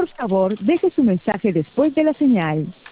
Por favor, deje su mensaje después de la señal.